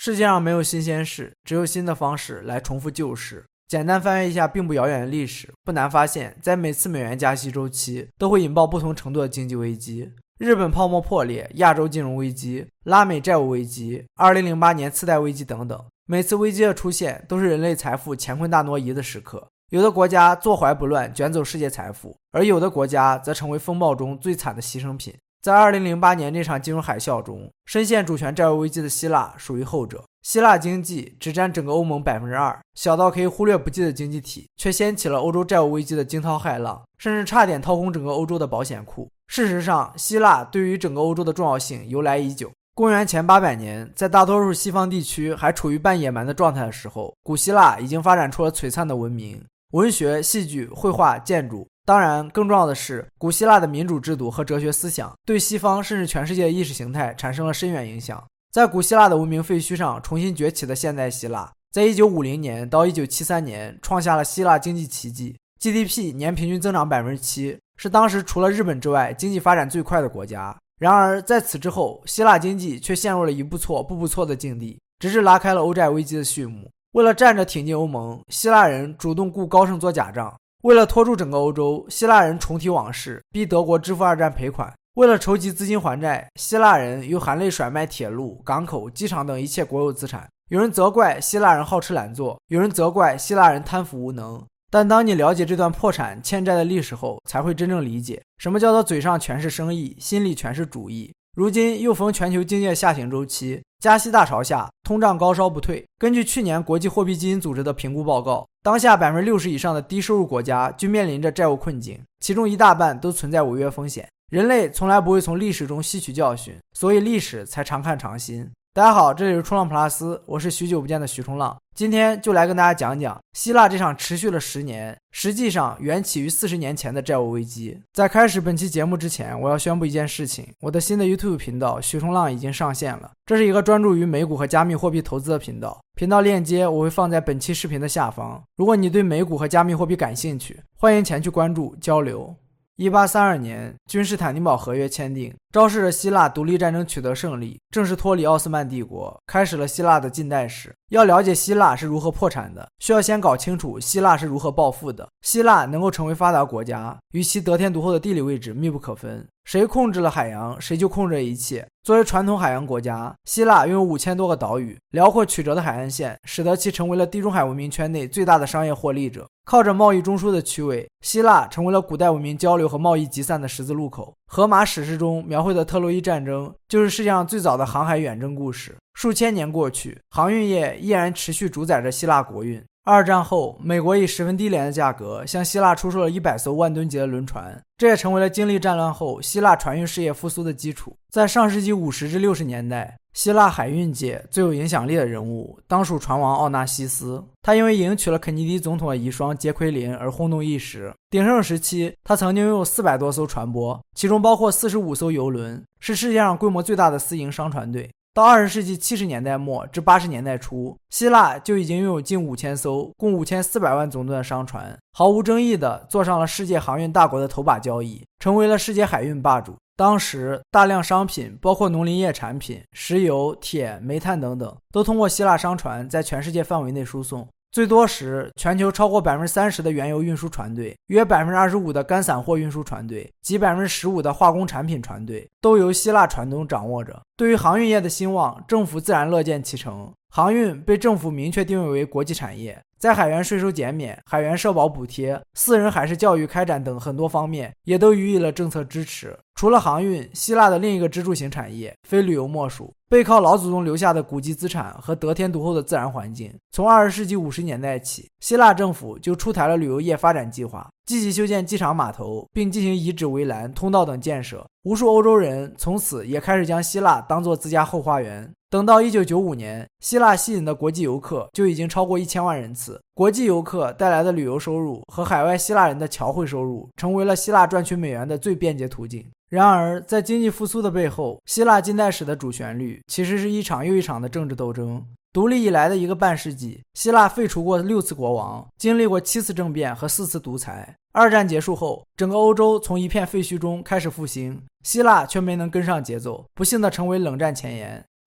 世界上没有新鲜事，只有新的方式来重复旧事。简单翻阅一下并不遥远的历史，不难发现，在每次美元加息周期都会引爆不同程度的经济危机。日本泡沫破裂、亚洲金融危机、拉美债务危机、2008年次贷危机等等，每次危机的出现都是人类财富乾坤大挪移的时刻。有的国家坐怀不乱，卷走世界财富，而有的国家则成为风暴中最惨的牺牲品。在2008年这场金融海啸中，深陷主权债务危机的希腊属于后者。希腊经济只占整个欧盟 2%， 小到可以忽略不计的经济体，却掀起了欧洲债务危机的惊涛骇浪，甚至差点掏空整个欧洲的保险库。事实上，希腊对于整个欧洲的重要性由来已久。公元前800年，在大多数西方地区还处于半野蛮的状态的时候，古希腊已经发展出了璀璨的文明，文学、戏剧、绘画、建筑。当然，更重要的是，古希腊的民主制度和哲学思想对西方甚至全世界的意识形态产生了深远影响。在古希腊的文明废墟上重新崛起的现代希腊，在1950年到1973年创下了希腊经济奇迹， GDP 年平均增长 7%， 是当时除了日本之外经济发展最快的国家。然而在此之后，希腊经济却陷入了一步错步步错的境地，直至拉开了欧债危机的序幕。为了站着挺进欧盟，希腊人主动雇高盛做假账。为了拖住整个欧洲，希腊人重提往事，逼德国支付二战赔款。为了筹集资金还债，希腊人又含泪甩卖铁路、港口、机场等一切国有资产。有人责怪希腊人好吃懒做，有人责怪希腊人贪腐无能。但当你了解这段破产欠债的历史后，才会真正理解什么叫做嘴上全是生意，心里全是主义。如今又逢全球经济下行周期，加息大潮下，通胀高烧不退。根据去年国际货币基金组织的评估报告，当下 60% 以上的低收入国家均面临着债务困境，其中一大半都存在违约风险。人类从来不会从历史中吸取教训，所以历史才常看常新。大家好，这里是冲浪普拉斯，我是许久不见的许冲浪。今天就来跟大家讲讲希腊这场持续了10年，实际上缘起于40年前的债务危机。在开始本期节目之前，我要宣布一件事情，我的新的 YouTube 频道许冲浪已经上线了。这是一个专注于美股和加密货币投资的频道，频道链接我会放在本期视频的下方。如果你对美股和加密货币感兴趣，欢迎前去关注交流。1832年，君士坦丁堡合约签订，昭示着希腊独立战争取得胜利，正式脱离奥斯曼帝国，开始了希腊的近代史。要了解希腊是如何破产的，需要先搞清楚希腊是如何暴富的。希腊能够成为发达国家，与其得天独厚的地理位置密不可分。谁控制了海洋，谁就控制了一切。作为传统海洋国家，希腊拥有5000多个岛屿，辽阔曲折的海岸线使得其成为了地中海文明圈内最大的商业获利者。靠着贸易中枢的区位，希腊成为了古代文明交流和贸易集散的十字路口。荷马史诗中描绘的特洛伊战争就是世界上最早的航海远征故事。数千年过去，航运业依然持续主宰着希腊国运。二战后，美国以十分低廉的价格向希腊出售了100艘万吨级的轮船，这也成为了经历战乱后希腊船运事业复苏的基础。在上世纪50至60年代，希腊海运界最有影响力的人物当属船王奥纳西斯，他因为迎娶了肯尼迪总统的遗孀杰奎琳而轰动一时。鼎盛时期，他曾经拥有400多艘船舶，其中包括45艘邮轮，是世界上规模最大的私营商船队。到20世纪70年代末至80年代初，希腊就已经拥有近5000艘共5400万总吨的商船，毫无争议地坐上了世界航运大国的头把交椅，成为了世界海运霸主。当时大量商品包括农林业产品、石油、铁、煤炭等等都通过希腊商船在全世界范围内输送。最多时，全球超过 30% 的原油运输船队，约 25% 的干散货运输船队及 15% 的化工产品船队都由希腊船东掌握着。对于航运业的兴旺，政府自然乐见其成。航运被政府明确定位为国际产业，在海员税收减免、海员社保补贴、私人海事教育开展等很多方面也都予以了政策支持。除了航运，希腊的另一个支柱型产业非旅游莫属。背靠老祖宗留下的古籍资产和得天独厚的自然环境，从20世纪50年代起，希腊政府就出台了旅游业发展计划，积极修建机场码头，并进行遗址围栏、通道等建设。无数欧洲人从此也开始将希腊当作自家后花园。等到1995年，希腊吸引的国际游客就已经超过1000万人次。国际游客带来的旅游收入和海外希腊人的侨汇收入，成为了希腊赚取美元的最便捷途径。然而，在经济复苏的背后，希腊近代史的主旋律其实是一场又一场的政治斗争。独立以来的一个半世纪，希腊废除过6次国王，经历过7次政变和4次独裁。二战结束后，整个欧洲从一片废墟中开始复兴，希腊却没能跟上节奏，不幸地成为冷战前沿。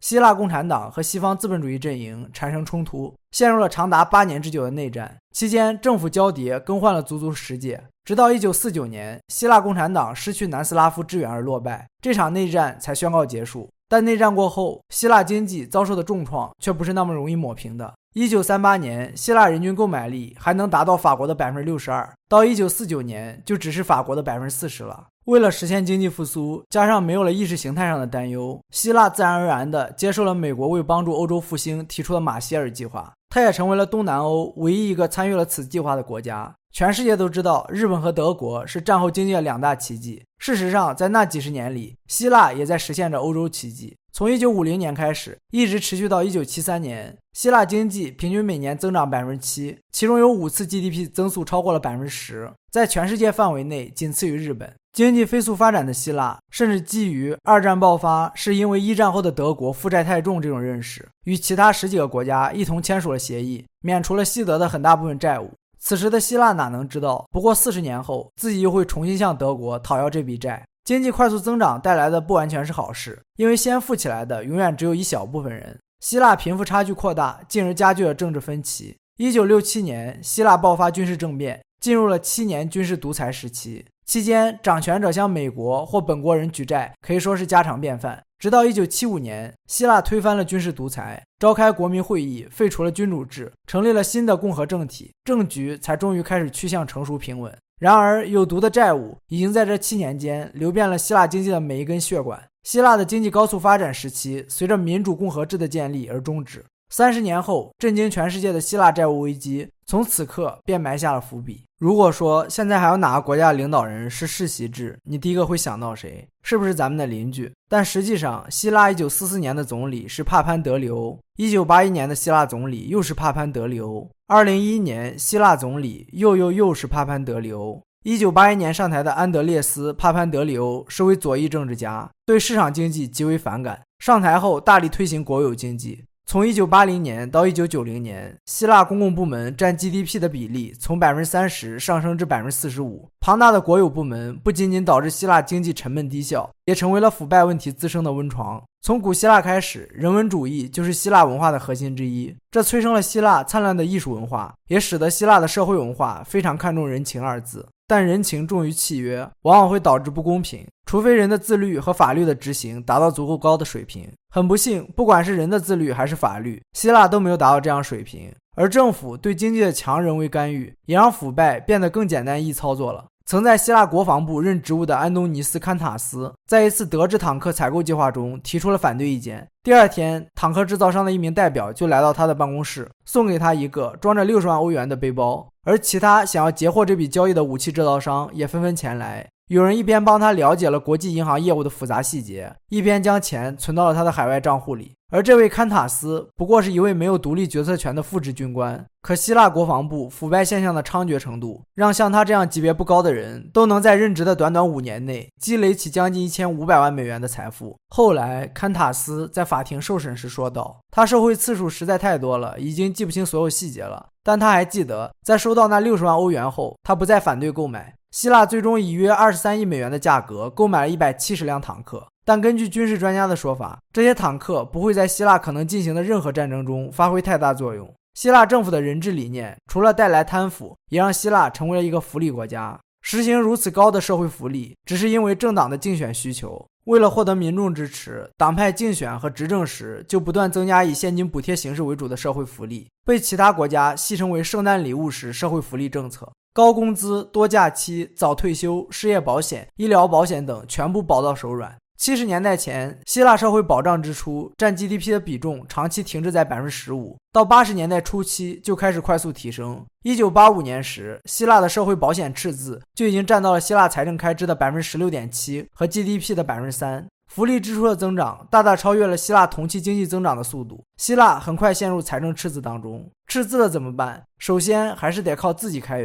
希腊共产党和西方资本主义阵营产生冲突，陷入了长达8年之久的内战。期间，政府交叠更换了足足10届，直到1949年，希腊共产党失去南斯拉夫支援而落败，这场内战才宣告结束。但内战过后，希腊经济遭受的重创却不是那么容易抹平的。1938年，希腊人均购买力还能达到法国的 62%， 到1949年就只是法国的 40% 了。为了实现经济复苏，加上没有了意识形态上的担忧，希腊自然而然地接受了美国为帮助欧洲复兴提出的马歇尔计划，它也成为了东南欧唯一一个参与了此计划的国家。全世界都知道，日本和德国是战后经济的2大奇迹。事实上，在那几十年里，希腊也在实现着欧洲奇迹。从1950年开始，一直持续到1973年，希腊经济平均每年增长 7%， 其中有5次 GDP 增速超过了 10%， 在全世界范围内仅次于日本。经济飞速发展的希腊，甚至基于二战爆发是因为一战后的德国负债太重这种认识，与其他10几个国家一同签署了协议，免除了西德的很大部分债务。此时的希腊哪能知道，不过40年后，自己又会重新向德国讨要这笔债。经济快速增长带来的不完全是好事，因为先富起来的永远只有一小部分人。希腊贫富差距扩大，进而加剧了政治分歧。1967年，希腊爆发军事政变，进入了7年军事独裁时期。期间，掌权者向美国或本国人举债可以说是家常便饭。直到1975年，希腊推翻了军事独裁，召开国民会议，废除了君主制，成立了新的共和政体，政局才终于开始趋向成熟平稳。然而，有毒的债务已经在这7年间流遍了希腊经济的每一根血管。希腊的经济高速发展时期随着民主共和制的建立而终止。30年后，震惊全世界的希腊债务危机从此刻便埋下了伏笔。如果说现在还有哪个国家的领导人是世袭制，你第一个会想到谁？是不是咱们的邻居？但实际上，希腊1944年的总理是帕潘德留，1981年的希腊总理又是帕潘德留，2011年希腊总理又是帕潘德留。1981年上台的安德烈斯·帕潘德里欧是位左翼政治家，对市场经济极为反感。上台后大力推行国有经济。从1980年到1990年，希腊公共部门占 GDP 的比例从 30% 上升至 45%。庞大的国有部门不仅仅导致希腊经济沉闷低效，也成为了腐败问题滋生的温床。从古希腊开始，人文主义就是希腊文化的核心之一，这催生了希腊灿烂的艺术文化，也使得希腊的社会文化非常看重人情二字。但人情重于契约，往往会导致不公平，除非人的自律和法律的执行达到足够高的水平。很不幸，不管是人的自律还是法律，希腊都没有达到这样水平。而政府对经济的强人为干预，也让腐败变得更简单易操作了。曾在希腊国防部任职务的安东尼斯·堪塔斯在一次德制坦克采购计划中提出了反对意见。第二天，坦克制造商的一名代表就来到他的办公室，送给他一个装着60万欧元的背包，而其他想要截获这笔交易的武器制造商也纷纷前来。有人一边帮他了解了国际银行业务的复杂细节，一边将钱存到了他的海外账户里。而这位堪塔斯不过是一位没有独立决策权的副职军官，可希腊国防部腐败现象的猖獗程度，让像他这样级别不高的人都能在任职的短短5年内积累起将近1500万美元的财富。后来，堪塔斯在法庭受审时说道，他受贿次数实在太多了，已经记不清所有细节了，但他还记得在收到那60万欧元后，他不再反对购买。希腊最终以约23亿美元的价格购买了170辆坦克，但根据军事专家的说法，这些坦克不会在希腊可能进行的任何战争中发挥太大作用。希腊政府的人治理念除了带来贪腐，也让希腊成为了一个福利国家。实行如此高的社会福利，只是因为政党的竞选需求。为了获得民众支持，党派竞选和执政时就不断增加以现金补贴形式为主的社会福利，被其他国家戏称为圣诞礼物式社会福利政策。高工资、多假期、早退休、失业保险、医疗保险等全部保到手软。70年代前，希腊社会保障支出占 GDP 的比重长期停滞在 15%， 到80年代初期就开始快速提升。1985年时，希腊的社会保险赤字就已经占到了希腊财政开支的 16.7% 和 GDP 的 3%。福利支出的增长大大超越了希腊同期经济增长的速度，希腊很快陷入财政赤字当中。赤字了怎么办？首先还是得靠自己开源。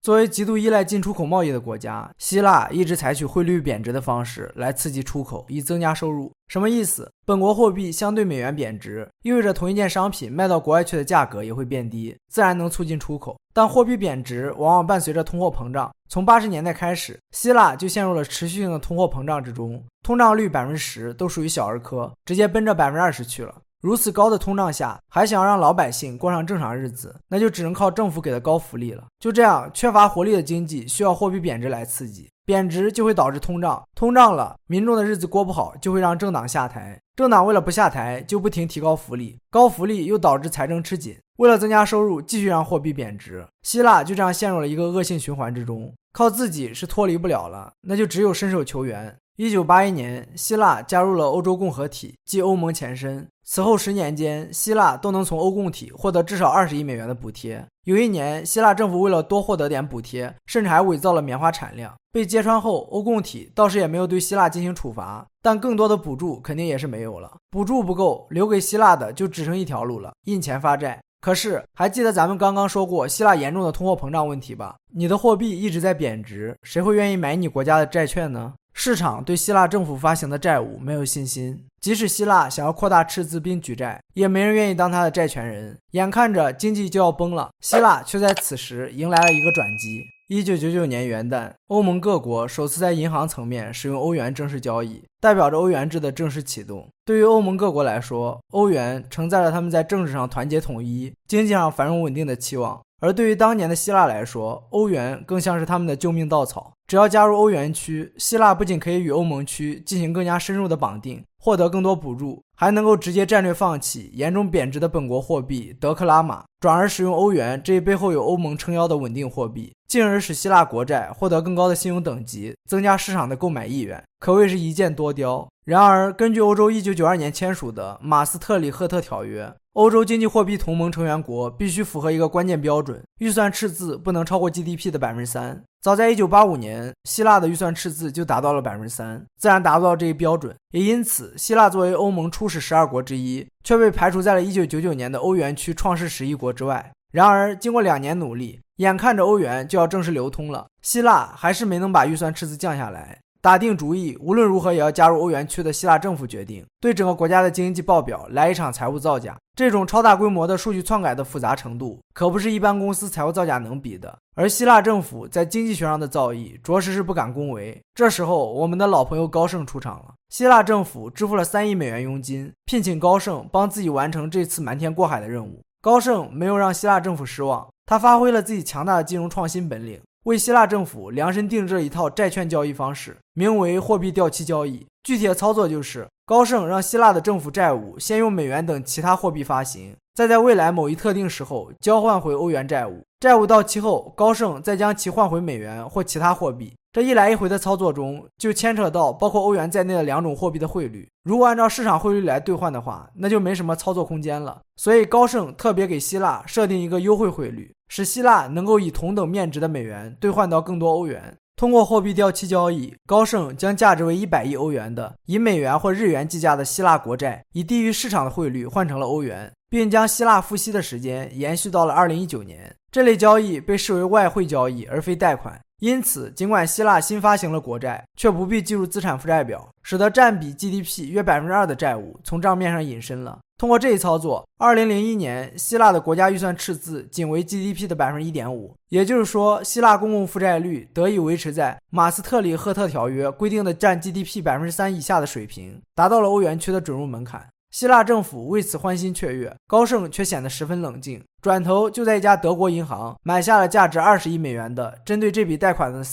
作为极度依赖进出口贸易的国家，希腊一直采取汇率贬值的方式来刺激出口，以增加收入。什么意思？本国货币相对美元贬值，意味着同一件商品卖到国外去的价格也会变低，自然能促进出口。但货币贬值往往伴随着通货膨胀。从80年代开始，希腊就陷入了持续性的通货膨胀之中，通胀率 10% 都属于小儿科，直接奔着 20% 去了。如此高的通胀下，还想让老百姓过上正常日子，那就只能靠政府给的高福利了。就这样，缺乏活力的经济需要货币贬值来刺激，贬值就会导致通胀，通胀了，民众的日子过不好，就会让政党下台，政党为了不下台，就不停提高福利，高福利又导致财政吃紧，为了增加收入，继续让货币贬值。希腊就这样陷入了一个恶性循环之中，靠自己是脱离不了了，那就只有伸手求援。1981年，希腊加入了欧洲共合体，即欧盟前身。此后10年间，希腊都能从欧共体获得至少20亿美元的补贴。有一年，希腊政府为了多获得点补贴，甚至还伪造了棉花产量。被揭穿后，欧共体倒是也没有对希腊进行处罚，但更多的补助肯定也是没有了。补助不够，留给希腊的就只剩一条路了，印钱发债。可是还记得咱们刚刚说过希腊严重的通货膨胀问题吧？你的货币一直在贬值，谁会愿意买你国家的债券呢？市场对希腊政府发行的债务没有信心，即使希腊想要扩大赤字并举债，也没人愿意当他的债权人。眼看着经济就要崩了，希腊却在此时迎来了一个转机。1999年元旦，欧盟各国首次在银行层面使用欧元正式交易，代表着欧元制的正式启动。对于欧盟各国来说，欧元承载了他们在政治上团结统一、经济上繁荣稳定的期望。而对于当年的希腊来说，欧元更像是他们的救命稻草。只要加入欧元区，希腊不仅可以与欧盟区进行更加深入的绑定，获得更多补助，还能够直接战略放弃严重贬值的本国货币德克拉玛，转而使用欧元这一背后有欧盟撑腰的稳定货币，进而使希腊国债获得更高的信用等级，增加市场的购买意愿，可谓是一箭多雕。然而，根据欧洲1992年签署的马斯特里赫特条约，欧洲经济货币同盟成员国必须符合一个关键标准，预算赤字不能超过 GDP 的 3%。早在1985年，希腊的预算赤字就达到了 3%， 自然达不到这一标准。也因此，希腊作为欧盟初始12国之一，却被排除在了1999年的欧元区创世11国之外。然而，经过2年努力，眼看着欧元就要正式流通了，希腊还是没能把预算赤字降下来。打定主意，无论如何也要加入欧元区的希腊政府决定，对整个国家的经济报表来一场财务造假。这种超大规模的数据篡改的复杂程度，可不是一般公司财务造假能比的。而希腊政府在经济学上的造诣，着实是不敢恭维。这时候，我们的老朋友高盛出场了。希腊政府支付了3亿美元佣金，聘请高盛帮自己完成这次瞒天过海的任务。高盛没有让希腊政府失望，他发挥了自己强大的金融创新本领，为希腊政府量身定制了一套债券交易方式，名为货币掉期交易。具体的操作就是，高盛让希腊的政府债务先用美元等其他货币发行，再在未来某一特定时候交换回欧元债务。债务到期后，高盛再将其换回美元或其他货币。这一来一回的操作中，就牵扯到包括欧元在内的2种货币的汇率。如果按照市场汇率来兑换的话，那就没什么操作空间了。所以高盛特别给希腊设定一个优惠汇率，使希腊能够以同等面值的美元兑换到更多欧元。通过货币掉期交易，高盛将价值为100亿欧元的以美元或日元计价的希腊国债，以低于市场的汇率换成了欧元，并将希腊付息的时间延续到了2019年。这类交易被视为外汇交易而非贷款，因此尽管希腊新发行了国债，却不必计入资产负债表，使得占比 GDP 约 2% 的债务从账面上隐身了。通过这一操作，2001年希腊的国家预算赤字仅为 GDP 的 1.5%， 也就是说，希腊公共负债率得以维持在马斯特里赫特条约规定的占 GDP 3% 以下的水平，达到了欧元区的准入门槛。希腊政府为此欢欣雀跃，高盛却显得十分冷静，转头就在一家德国银行买下了价值20亿美元的针对这笔贷款的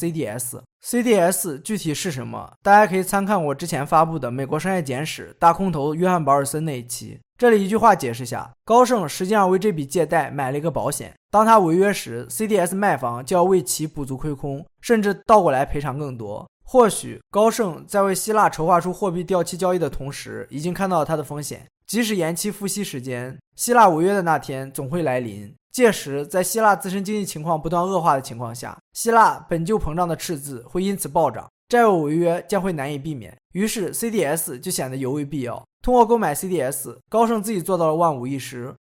CDS。CDS 具体是什么？大家可以参看我之前发布的美国商业简史大空头约翰保尔森那一期。这里一句话解释下，高盛实际上为这笔借贷买了一个保险，当他违约时 CDS 卖方就要为其补足亏空，甚至倒过来赔偿更多。或许高盛在为希腊筹划出货币掉期交易的同时，已经看到了它的风险，即使延期付息时间，希腊违约的那天总会来临。届时在希腊自身经济情况不断恶化的情况下，希腊本就膨胀的赤字会因此暴涨，债务违约将会难以避免，于是 CDS 就显得尤为必要。通过购买 CDS， 高盛自己做到了万无一失，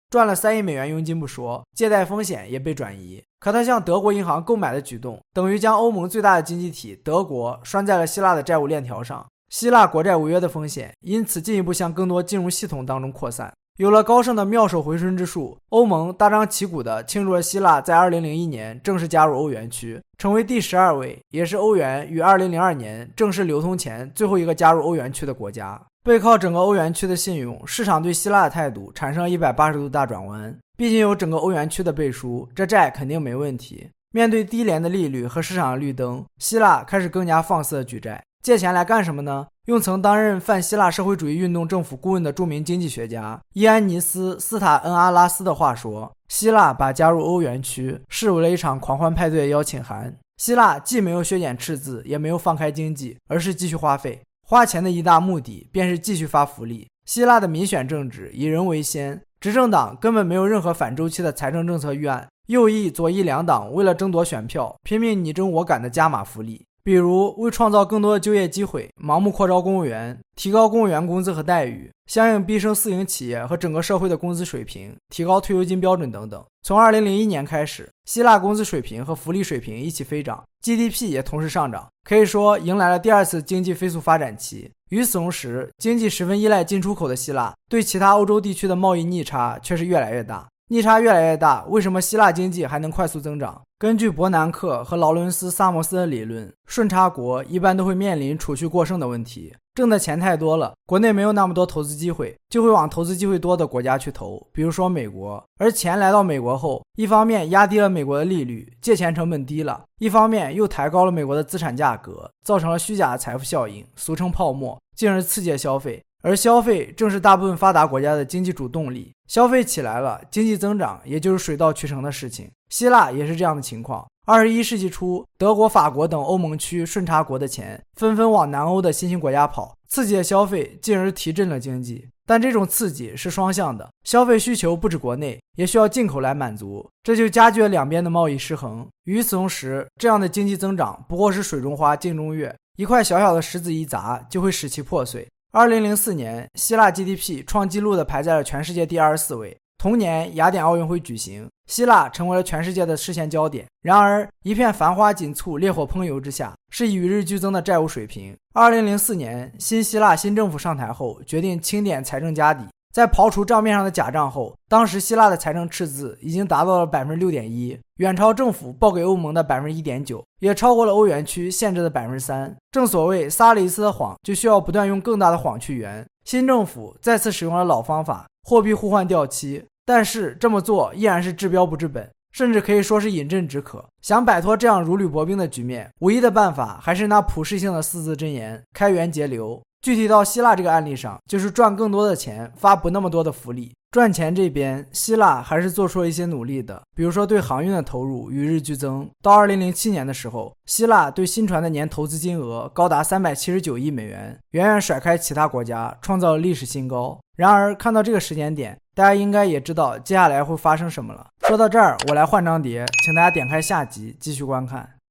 赚了3亿美元佣金不说，借贷风险也被转移。可他向德国银行购买的举动，等于将欧盟最大的经济体德国拴在了希腊的债务链条上，希腊国债违约的风险因此进一步向更多金融系统当中扩散。有了高盛的妙手回春之术，欧盟大张旗鼓地庆祝了希腊在2001年正式加入欧元区，成为第12位，也是欧元于2002年正式流通前最后一个加入欧元区的国家。背靠整个欧元区的信用，市场对希腊的态度产生了180度大转弯。毕竟有整个欧元区的背书，这债肯定没问题。面对低廉的利率和市场的绿灯，希腊开始更加放肆的举债。借钱来干什么呢？用曾担任泛希腊社会主义运动政府顾问的著名经济学家伊安尼斯·斯塔恩阿拉斯的话说，希腊把加入欧元区视为了一场狂欢派对的邀请函。希腊既没有削减赤字，也没有放开经济，而是继续花费。花钱的一大目的便是继续发福利。希腊的民选政治以人为先，执政党根本没有任何反周期的财政政策预案，右翼左翼两党为了争夺选票，拼命你争我赶的加码福利。比如为创造更多的就业机会，盲目扩招公务员，提高公务员工资和待遇，相应逼升私营企业和整个社会的工资水平，提高退休金标准等等。从2001年开始，希腊工资水平和福利水平一起飞涨， GDP 也同时上涨，可以说迎来了第2次经济飞速发展期。与此同时，经济十分依赖进出口的希腊对其他欧洲地区的贸易逆差却是越来越大。逆差越来越大，为什么希腊经济还能快速增长？根据伯南克和劳伦斯·萨默斯的理论，顺差国一般都会面临储蓄过剩的问题，挣的钱太多了，国内没有那么多投资机会，就会往投资机会多的国家去投，比如说美国。而钱来到美国后，一方面压低了美国的利率，借钱成本低了，一方面又抬高了美国的资产价格，造成了虚假的财富效应，俗称泡沫，进而刺激消费。而消费正是大部分发达国家的经济主动力，消费起来了，经济增长也就是水到渠成的事情。希腊也是这样的情况。21世纪初，德国、法国等欧盟区顺差国的钱纷纷往南欧的新兴国家跑，刺激了消费，进而提振了经济。但这种刺激是双向的，消费需求不止国内，也需要进口来满足，这就加剧了两边的贸易失衡。与此同时，这样的经济增长不过是水中花镜中月，一块小小的石子一砸就会使其破碎。2004年，希腊 GDP 创纪录的排在了全世界第24位。同年，雅典奥运会举行，希腊成为了全世界的视线焦点。然而，一片繁花锦簇、烈火烹油之下，是与日俱增的债务水平。2004年，新希腊新政府上台后，决定清点财政家底。在刨除账面上的假账后，当时希腊的财政赤字已经达到了 6.1%， 远超政府报给欧盟的 1.9%， 也超过了欧元区限制的 3%。 正所谓撒了一次的谎，就需要不断用更大的谎去圆。新政府再次使用了老方法，货币互换掉期，但是这么做依然是治标不治本，甚至可以说是饮鸩止渴。想摆脱这样如履薄冰的局面，唯一的办法还是那普世性的4字真言：开源节流。具体到希腊这个案例上，就是赚更多的钱，发不那么多的福利。赚钱这边，希腊还是做出了一些努力的，比如说对航运的投入与日俱增。到2007年的时候，希腊对新船的年投资金额高达379亿美元，远远甩开其他国家，创造了历史新高。然而看到这个时间点，大家应该也知道接下来会发生什么了。说到这儿，我来换张碟，请大家点开下集继续观看。